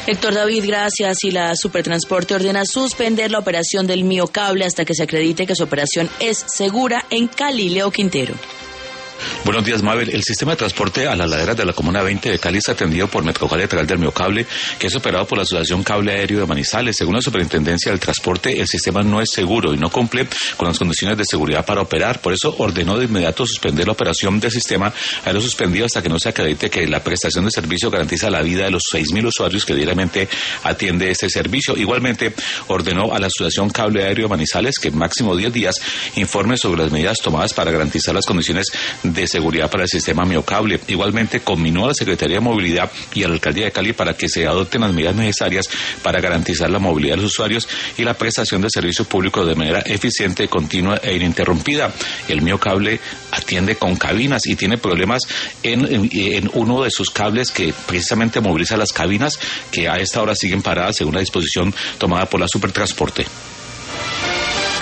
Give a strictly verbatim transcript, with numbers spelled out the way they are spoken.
Héctor David, gracias. Y la Supertransporte ordena suspender la operación del Mío Cable hasta que se acredite que su operación es segura en Cali. Leo Quintero. Buenos días, Mabel. El sistema de transporte a las laderas de la Comuna veinte de Cali está atendido por Metrocable a través del Miocable, que es operado por la Asociación Cable Aéreo de Manizales. Según la Superintendencia del Transporte, el sistema no es seguro y no cumple con las condiciones de seguridad para operar. Por eso ordenó de inmediato suspender la operación del sistema, haberlo suspendido hasta que no se acredite que la prestación de servicio garantiza la vida de los seis mil usuarios que diariamente atiende este servicio. Igualmente, ordenó a la Asociación Cable Aéreo de Manizales que en máximo diez días informe sobre las medidas tomadas para garantizar las condiciones de seguridad para el sistema Miocable. Igualmente conminó a la Secretaría de Movilidad y a la Alcaldía de Cali para que se adopten las medidas necesarias para garantizar la movilidad de los usuarios y la prestación de servicios públicos de manera eficiente, continua e ininterrumpida. El Miocable atiende con cabinas y tiene problemas en, en, en uno de sus cables que precisamente moviliza las cabinas, que a esta hora siguen paradas según la disposición tomada por la Supertransporte.